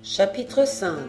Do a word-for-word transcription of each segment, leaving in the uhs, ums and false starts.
Chapitre cinq.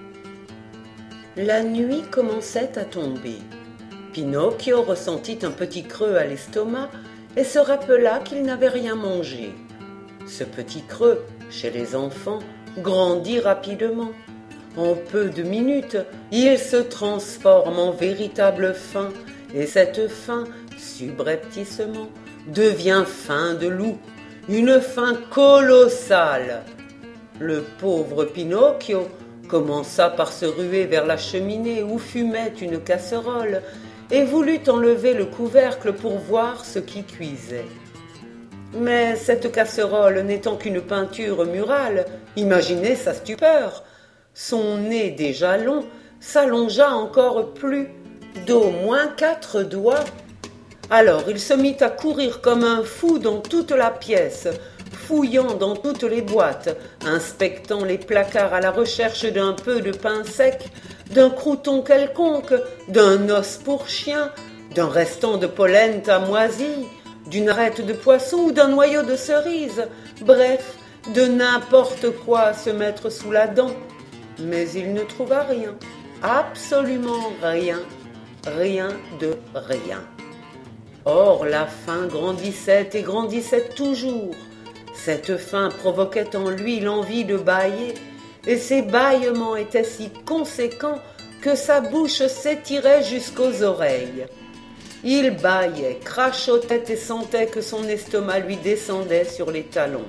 La nuit commençait à tomber. Pinocchio ressentit un petit creux à l'estomac et se rappela qu'il n'avait rien mangé. Ce petit creux, chez les enfants, grandit rapidement. En peu de minutes, il se transforme en véritable faim, et cette faim, subrepticement, devient faim de loup, une faim colossale. Le pauvre Pinocchio commença par se ruer vers la cheminée où fumait une casserole et voulut enlever le couvercle pour voir ce qui cuisait. Mais cette casserole n'étant qu'une peinture murale, imaginez sa stupeur. Son nez déjà long s'allongea encore plus, d'au moins quatre doigts. Alors il se mit à courir comme un fou dans toute la pièce, fouillant dans toutes les boîtes, inspectant les placards à la recherche d'un peu de pain sec, d'un crouton quelconque, d'un os pour chien, d'un restant de polenta moisie, d'une arête de poisson ou d'un noyau de cerise, bref, de n'importe quoi à se mettre sous la dent. Mais il ne trouva rien, absolument rien, rien de rien. Or la faim grandissait et grandissait toujours. Cette faim provoquait en lui l'envie de bâiller, et ses bâillements étaient si conséquents que sa bouche s'étirait jusqu'aux oreilles. Il bâillait, crachotait et sentait que son estomac lui descendait sur les talons.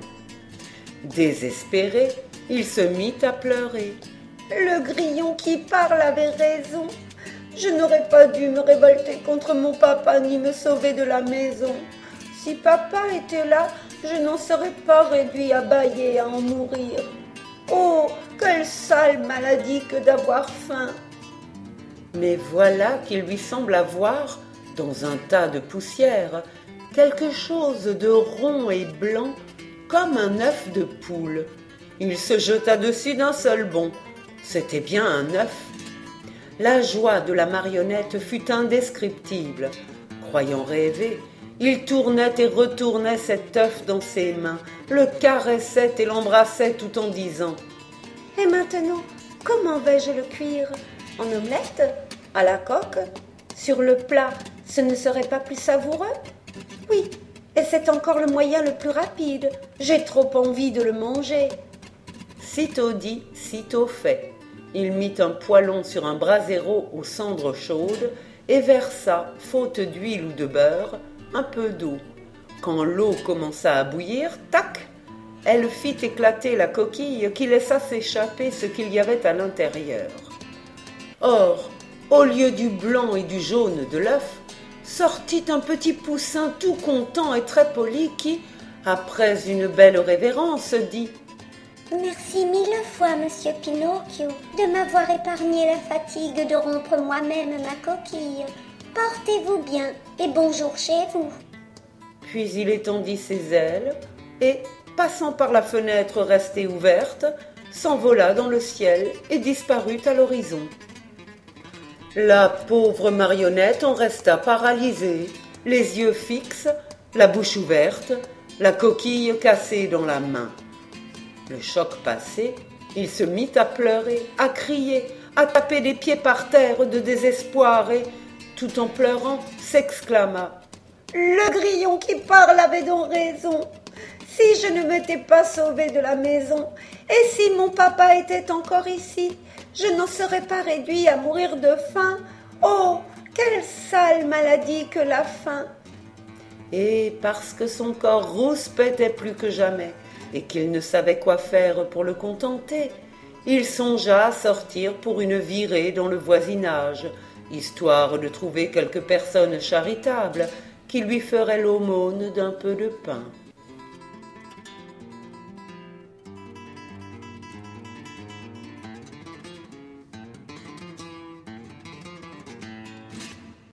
Désespéré, il se mit à pleurer. Le grillon qui parle avait raison. Je n'aurais pas dû me révolter contre mon papa ni me sauver de la maison. Si papa était là, je n'en serais pas réduit à bâiller et à en mourir. Oh, quelle sale maladie que d'avoir faim! Mais voilà qu'il lui semble avoir, dans un tas de poussière, quelque chose de rond et blanc, comme un œuf de poule. Il se jeta dessus d'un seul bond. C'était bien un œuf. La joie de la marionnette fut indescriptible. Croyant rêver, il tournait et retournait cet œuf dans ses mains, le caressait et l'embrassait tout en disant « Et maintenant, comment vais-je le cuire? En omelette? À la coque? Sur le plat, ce ne serait pas plus savoureux? Oui, et c'est encore le moyen le plus rapide. J'ai trop envie de le manger. » Sitôt dit, sitôt fait. Il mit un poêlon sur un brasero aux cendres chaudes et versa, faute d'huile ou de beurre, un peu d'eau. Quand l'eau commença à bouillir, tac, elle fit éclater la coquille qui laissa s'échapper ce qu'il y avait à l'intérieur. Or, au lieu du blanc et du jaune de l'œuf, sortit un petit poussin tout content et très poli qui, après une belle révérence, dit « Merci mille fois, monsieur Pinocchio, de m'avoir épargné la fatigue de rompre moi-même ma coquille. Portez-vous bien et bonjour chez vous. » Puis il étendit ses ailes et, passant par la fenêtre restée ouverte, s'envola dans le ciel et disparut à l'horizon. La pauvre marionnette en resta paralysée, les yeux fixes, la bouche ouverte, la coquille cassée dans la main. Le choc passé, il se mit à pleurer, à crier, à taper des pieds par terre de désespoir et, tout en pleurant, s'exclama « Le grillon qui parle avait donc raison. Si je ne m'étais pas sauvé de la maison, et si mon papa était encore ici, je n'en serais pas réduit à mourir de faim. Oh, quelle sale maladie que la faim !» Et parce que son corps rouspétait plus que jamais, et qu'il ne savait quoi faire pour le contenter, il songea à sortir pour une virée dans le voisinage, histoire de trouver quelque personne charitable qui lui ferait l'aumône d'un peu de pain.